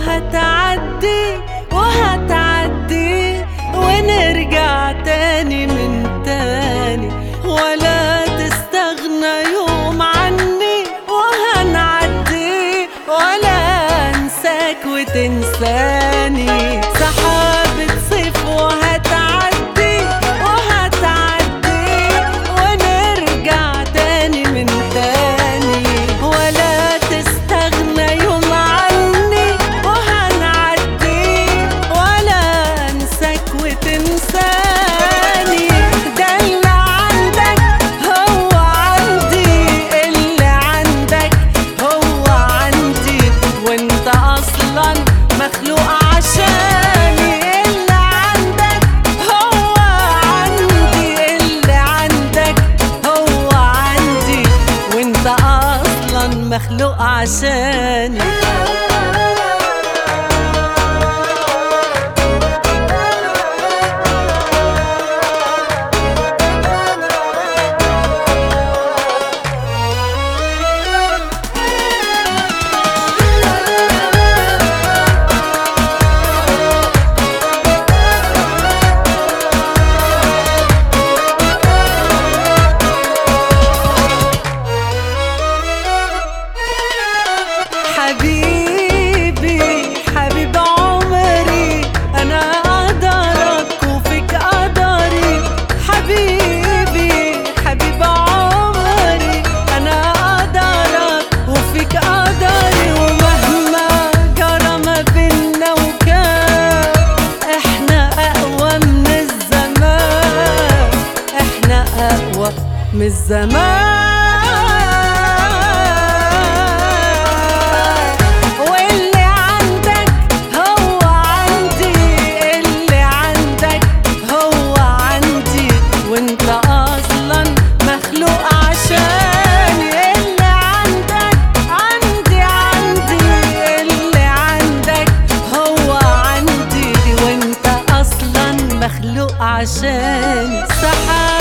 وهتعدي وهتعدي ونرجع تاني من تاني، ولا تستغنى يوم عني وهنعدي ولا انساك وتنساني. سحابة صيف وهتعدي وهتعدي ونرجع تاني من تاني، ولا تستغنى يوم عني وهنعدي ولا انساك وتنساني. ده اللي عندك هو عندي، اللي عندك هو عندي، وانت اصلا مخلوق عشاني. اللي عندك هو عندي، اللي عندك هو عندي، وانت اصلا مخلوق عشاني. حبيبي حبيب عمري، أنا قدرك وفيك قدري. حبيبي حبيب عمري، أنا قدرك وفيك قدري. ومهما جرى ما بينا وكان، إحنا أقوى من الزمان، إحنا أقوى من الزمان. عشان سحاب